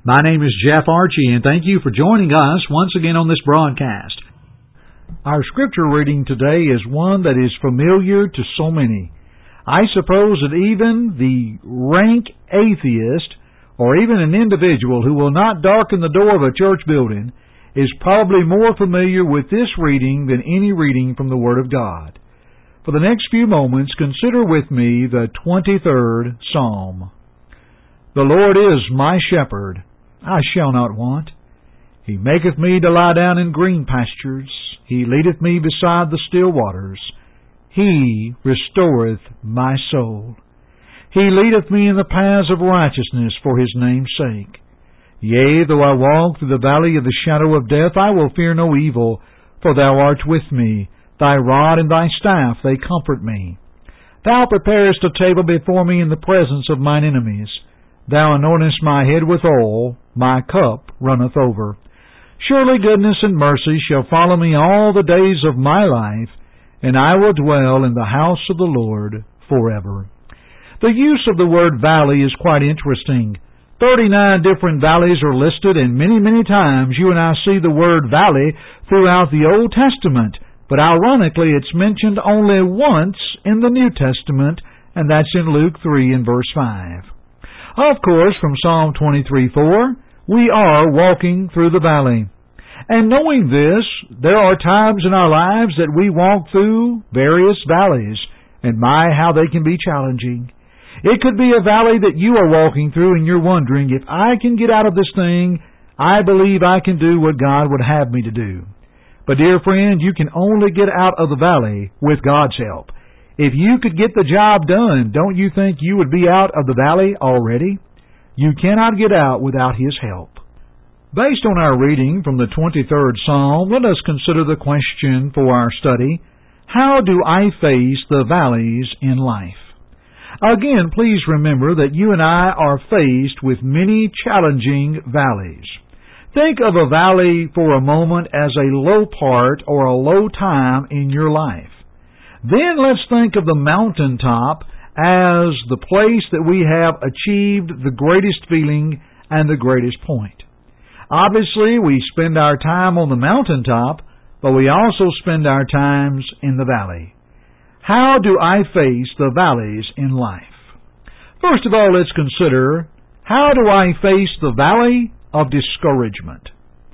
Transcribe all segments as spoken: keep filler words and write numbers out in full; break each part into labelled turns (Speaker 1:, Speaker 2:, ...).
Speaker 1: My name is Jeff Archie, and thank you for joining us once again on this broadcast. Our scripture reading today is one that is familiar to so many. I suppose that even the rank atheist, or even an individual who will not darken the door of a church building, is probably more familiar with this reading than any reading from the Word of God. For the next few moments, consider with me the twenty-third Psalm. The Lord is my shepherd, I shall not want. He maketh me to lie down in green pastures. He leadeth me beside the still waters. He restoreth my soul. He leadeth me in the paths of righteousness for His name's sake. Yea, though I walk through the valley of the shadow of death, I will fear no evil, for Thou art with me. Thy rod and Thy staff, they comfort me. Thou preparest a table before me in the presence of mine enemies. Thou anointest my head with oil, my cup runneth over. Surely goodness and mercy shall follow me all the days of my life, and I will dwell in the house of the Lord forever. The use of the word valley is quite interesting. Thirty-nine different valleys are listed, and many, many times you and I see the word valley throughout the Old Testament, but ironically it's mentioned only once in the New Testament, and that's in Luke three and verse five. Of course, from Psalm twenty-three four, we are walking through the valley. And knowing this, there are times in our lives that we walk through various valleys, and my, how they can be challenging. It could be a valley that you are walking through and you're wondering, if I can get out of this thing, I believe I can do what God would have me to do. But dear friend, you can only get out of the valley with God's help. If you could get the job done, don't you think you would be out of the valley already? You cannot get out without His help. Based on our reading from the twenty-third Psalm, let us consider the question for our study, how do I face the valleys in life? Again, please remember that you and I are faced with many challenging valleys. Think of a valley for a moment as a low part or a low time in your life. Then let's think of the mountaintop as the place that we have achieved the greatest feeling and the greatest point. Obviously, we spend our time on the mountaintop, but we also spend our times in the valley. How do I face the valleys in life? First of all, let's consider, how do I face the valley of discouragement?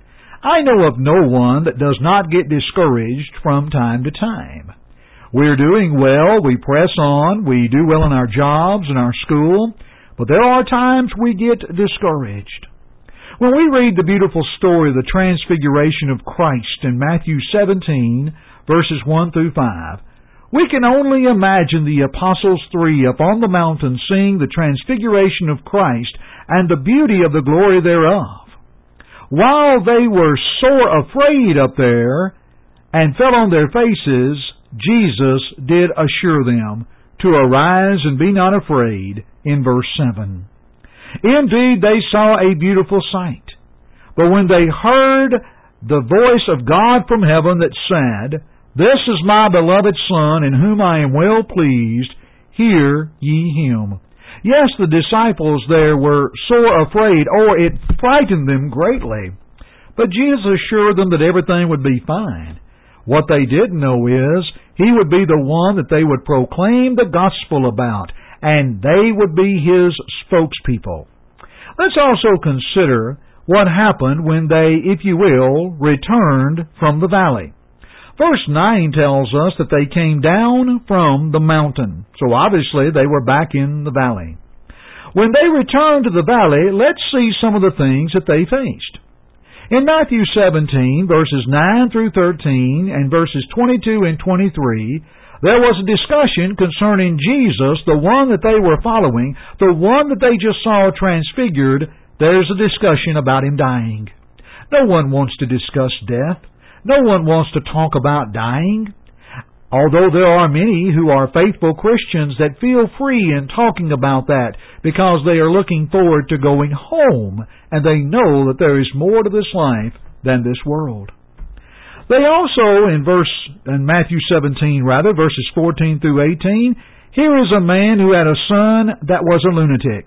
Speaker 1: I know of no one that does not get discouraged from time to time. We're doing well, we press on, we do well in our jobs and our school, but there are times we get discouraged. When we read the beautiful story of the transfiguration of Christ in Matthew seventeen, verses one through five, we can only imagine the apostles three up on the mountain seeing the transfiguration of Christ and the beauty of the glory thereof. While they were sore afraid up there and fell on their faces, Jesus did assure them to arise and be not afraid in verse seven. Indeed, they saw a beautiful sight. But when they heard the voice of God from heaven that said, This is my beloved Son, in whom I am well pleased, hear ye Him. Yes, the disciples there were sore afraid, or it frightened them greatly. But Jesus assured them that everything would be fine. What they didn't know is, He would be the one that they would proclaim the gospel about, and they would be His spokespeople. Let's also consider what happened when they, if you will, returned from the valley. Verse nine tells us that they came down from the mountain. So obviously they were back in the valley. When they returned to the valley, let's see some of the things that they faced. In Matthew seventeen, verses nine through thirteen, and verses twenty-two and twenty-three, there was a discussion concerning Jesus, the one that they were following, the one that they just saw transfigured. There's a discussion about Him dying. No one wants to discuss death. No one wants to talk about dying. Although there are many who are faithful Christians that feel free in talking about that because they are looking forward to going home and they know that there is more to this life than this world. They also, in verse in Matthew seventeen, rather, verses fourteen through eighteen, here is a man who had a son that was a lunatic.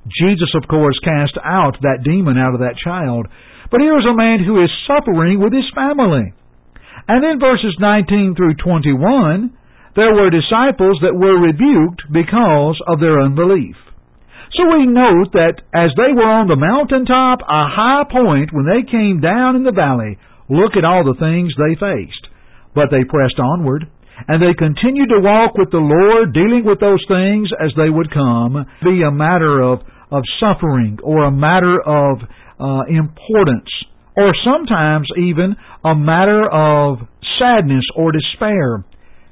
Speaker 1: Jesus, of course, cast out that demon out of that child. But here is a man who is suffering with his family. And in verses nineteen through twenty-one, there were disciples that were rebuked because of their unbelief. So we note that as they were on the mountaintop, a high point, when they came down in the valley, look at all the things they faced. But they pressed onward, and they continued to walk with the Lord, dealing with those things as they would come, be a matter of, of suffering or a matter of uh, importance, or sometimes even a matter of sadness or despair.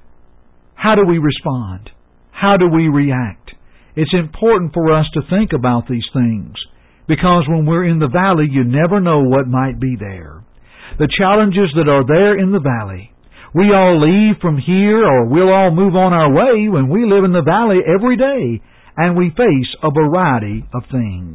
Speaker 1: How do we respond? How do we react? It's important for us to think about these things, because when we're in the valley, you never know what might be there. The challenges that are there in the valley, we all leave from here, or we'll all move on our way when we live in the valley every day, and we face a variety of things.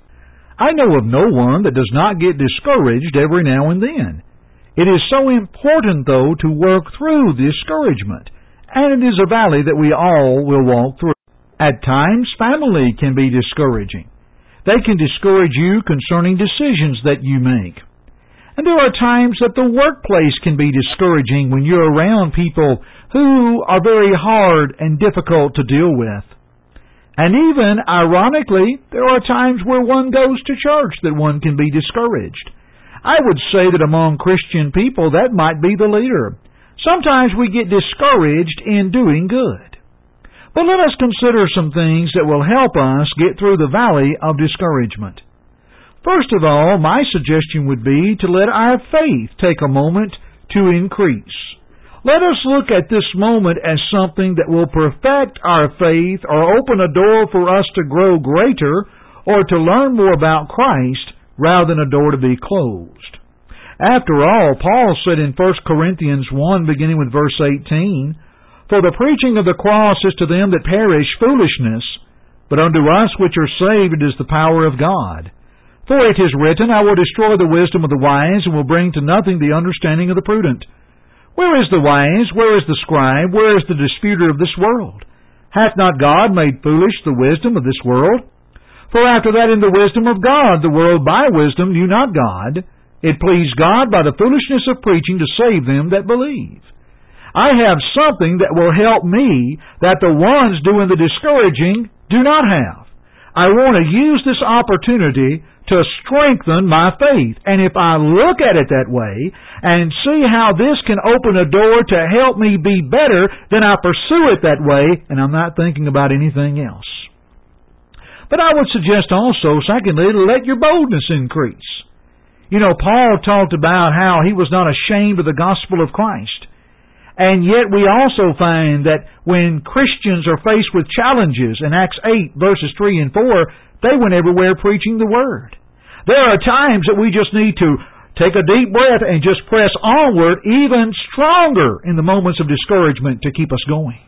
Speaker 1: I know of no one that does not get discouraged every now and then. It is so important, though, to work through discouragement, and it is a valley that we all will walk through. At times, family can be discouraging. They can discourage you concerning decisions that you make. And there are times that the workplace can be discouraging when you're around people who are very hard and difficult to deal with. And even, ironically, there are times where one goes to church that one can be discouraged. I would say that among Christian people, that might be the leader. Sometimes we get discouraged in doing good. But let us consider some things that will help us get through the valley of discouragement. First of all, my suggestion would be to let our faith take a moment to increase. Let us look at this moment as something that will perfect our faith or open a door for us to grow greater or to learn more about Christ rather than a door to be closed. After all, Paul said in First Corinthians one, beginning with verse eighteen, "For the preaching of the cross is to them that perish foolishness, but unto us which are saved it is the power of God. For it is written, I will destroy the wisdom of the wise, and will bring to nothing the understanding of the prudent. Where is the wise? Where is the scribe? Where is the disputer of this world? Hath not God made foolish the wisdom of this world? For after that in the wisdom of God the world by wisdom knew not God. It pleased God by the foolishness of preaching to save them that believe." I have something that will help me that the ones doing the discouraging do not have. I want to use this opportunity to strengthen my faith. And if I look at it that way and see how this can open a door to help me be better, then I pursue it that way, and I'm not thinking about anything else. But I would suggest also, secondly, to let your boldness increase. You know, Paul talked about how he was not ashamed of the gospel of Christ. And yet we also find that when Christians are faced with challenges, in Acts eight, verses three and four, they went everywhere preaching the Word. There are times that we just need to take a deep breath and just press onward even stronger in the moments of discouragement to keep us going.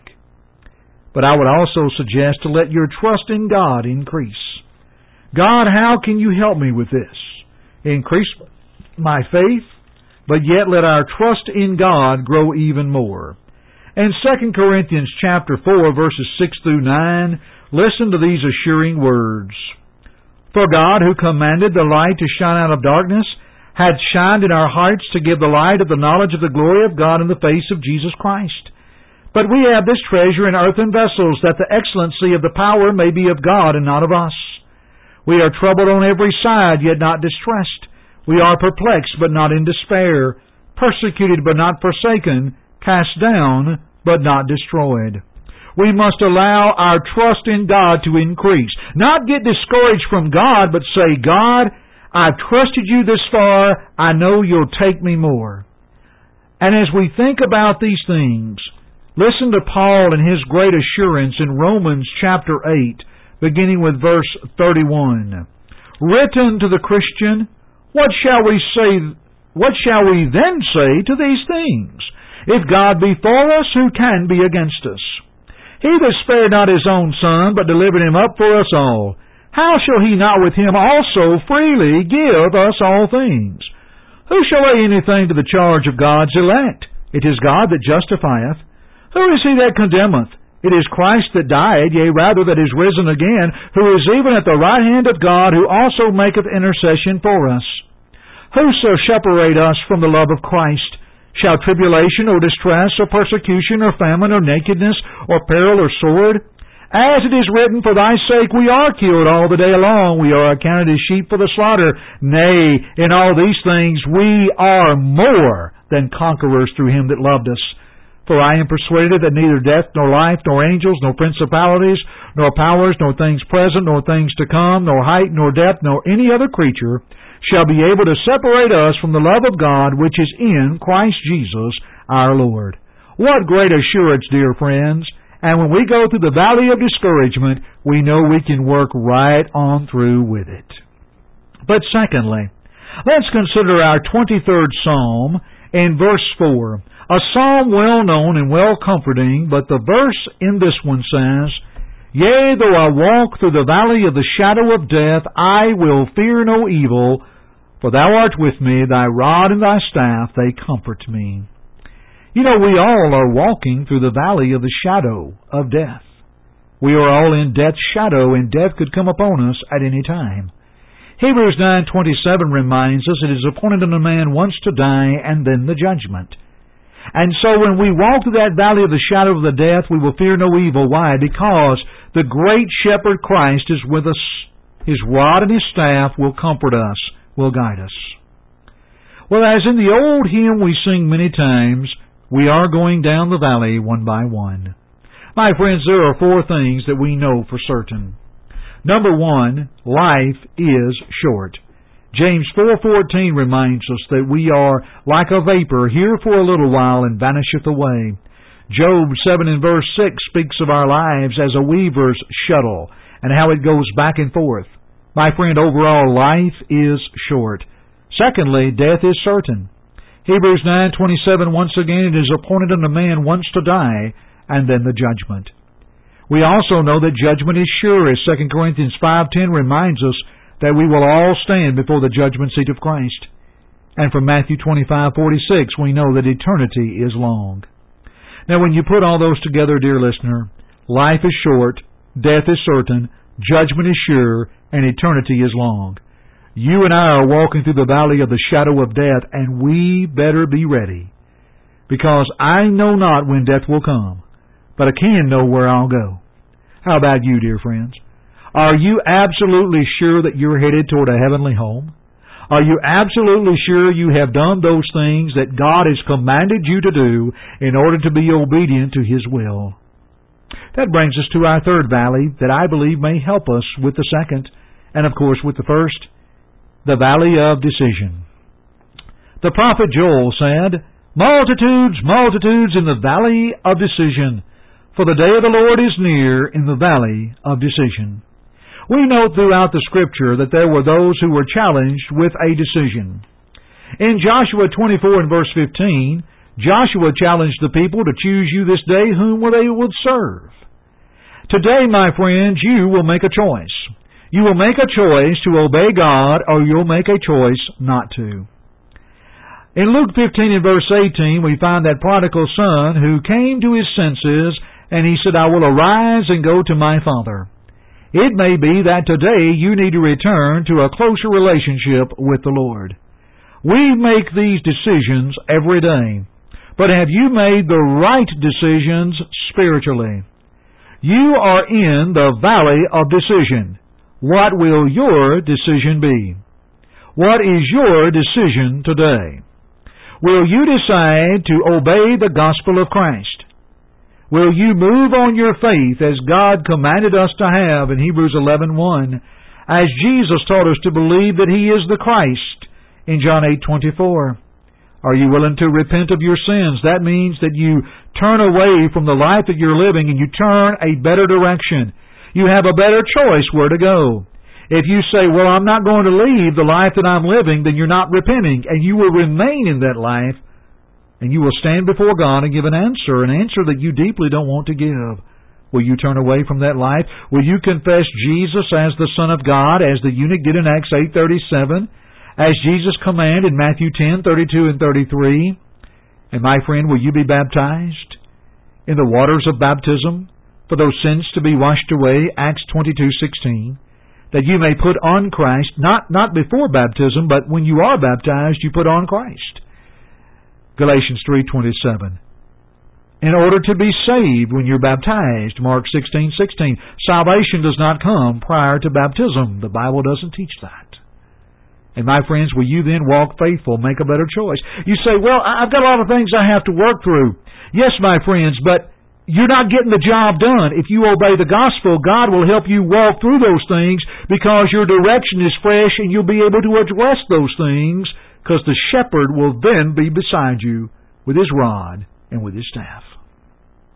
Speaker 1: But I would also suggest to let your trust in God increase. God, how can you help me with this? Increase my faith, but yet let our trust in God grow even more. In Second Corinthians chapter four, verses six through nine, listen to these assuring words. "For God, who commanded the light to shine out of darkness, hath shined in our hearts to give the light of the knowledge of the glory of God in the face of Jesus Christ. But we have this treasure in earthen vessels, that the excellency of the power may be of God and not of us. We are troubled on every side, yet not distressed. We are perplexed, but not in despair, persecuted, but not forsaken, cast down, but not destroyed." We must allow our trust in God to increase. Not get discouraged from God, but say, "God, I've trusted you this far. I know you'll take me more." And as we think about these things, listen to Paul and his great assurance in Romans chapter eight, beginning with verse thirty-one. "Written to the Christian, what shall we say, what shall we then say to these things? If God be for us, who can be against us? He that spared not his own Son, but delivered him up for us all, how shall he not with him also freely give us all things? Who shall lay anything to the charge of God's elect? It is God that justifieth. Who is he that condemneth? It is Christ that died, yea, rather that is risen again, who is even at the right hand of God, who also maketh intercession for us. Who shall separate us from the love of Christ? Shall tribulation, or distress, or persecution, or famine, or nakedness, or peril, or sword? As it is written, For thy sake we are killed all the day long. We are accounted as sheep for the slaughter. Nay, in all these things we are more than conquerors through him that loved us. For I am persuaded that neither death, nor life, nor angels, nor principalities, nor powers, nor things present, nor things to come, nor height, nor depth, nor any other creature shall be able to separate us from the love of God which is in Christ Jesus our Lord. What great assurance, dear friends! And when we go through the valley of discouragement, we know we can work right on through with it. But secondly, let's consider our twenty-third Psalm in verse four. A psalm well known and well comforting, but the verse in this one says, Yea, though I walk through the valley of the shadow of death, I will fear no evil, for thou art with me, thy rod and thy staff, they comfort me. You know, we all are walking through the valley of the shadow of death. We are all in death's shadow, and death could come upon us at any time. Hebrews nine twenty-seven reminds us it is appointed unto man once to die, and then the judgment. And so when we walk through that valley of the shadow of the death, we will fear no evil. Why? Because the great shepherd Christ is with us. His rod and his staff will comfort us, will guide us. Well, as in the old hymn we sing many times, we are going down the valley one by one. My friends, there are four things that we know for certain. Number one, life is short. James four fourteen reminds us that we are like a vapor, here for a little while and vanisheth away. Job seven and verse six speaks of our lives as a weaver's shuttle and how it goes back and forth. My friend, overall, life is short. Secondly, death is certain. Hebrews nine twenty-seven, once again, it is appointed unto man once to die, and then the judgment. We also know that judgment is sure, as Second Corinthians five ten reminds us that we will all stand before the judgment seat of Christ. And from Matthew twenty-five forty-six, we know that eternity is long. Now, when you put all those together, dear listener, life is short, death is certain, judgment is sure, and eternity is long. You and I are walking through the valley of the shadow of death, and we better be ready. Because I know not when death will come, but I can know where I'll go. How about you, dear friends? Are you absolutely sure that you're headed toward a heavenly home? Are you absolutely sure you have done those things that God has commanded you to do in order to be obedient to His will? That brings us to our third valley that I believe may help us with the second, and of course with the first, the valley of decision. The prophet Joel said, Multitudes, multitudes in the valley of decision, for the day of the Lord is near in the valley of decision. We note throughout the Scripture that there were those who were challenged with a decision. In Joshua twenty-four and verse fifteen, Joshua challenged the people to choose you this day whom they would serve. Today, my friends, you will make a choice. You will make a choice to obey God, or you'll make a choice not to. In Luke fifteen and verse eighteen, we find that prodigal son who came to his senses, and he said, I will arise and go to my father. It may be that today you need to return to a closer relationship with the Lord. We make these decisions every day, but have you made the right decisions spiritually? You are in the valley of decision. What will your decision be? What is your decision today? Will you decide to obey the gospel of Christ? Will you move on your faith as God commanded us to have in Hebrews eleven one, as Jesus taught us to believe that He is the Christ in John eight twenty-four? Are you willing to repent of your sins? That means that you turn away from the life that you're living and you turn a better direction. You have a better choice where to go. If you say, well, I'm not going to leave the life that I'm living, then you're not repenting, and you will remain in that life, and you will stand before God and give an answer, an answer that you deeply don't want to give. Will you turn away from that life? Will you confess Jesus as the Son of God, as the eunuch did in Acts eight thirty-seven, as Jesus commanded in Matthew ten thirty-two and thirty-three? And my friend, will you be baptized in the waters of baptism for those sins to be washed away, Acts twenty-two sixteen, that you may put on Christ, not, not before baptism, but when you are baptized, you put on Christ, Galatians three twenty-seven. In order to be saved when you're baptized, Mark sixteen sixteen. Salvation does not come prior to baptism. The Bible doesn't teach that. And my friends, will you then walk faithful, make a better choice? You say, well, I've got a lot of things I have to work through. Yes, my friends, but you're not getting the job done. If you obey the gospel, God will help you walk through those things because your direction is fresh and you'll be able to address those things because the shepherd will then be beside you with his rod and with his staff.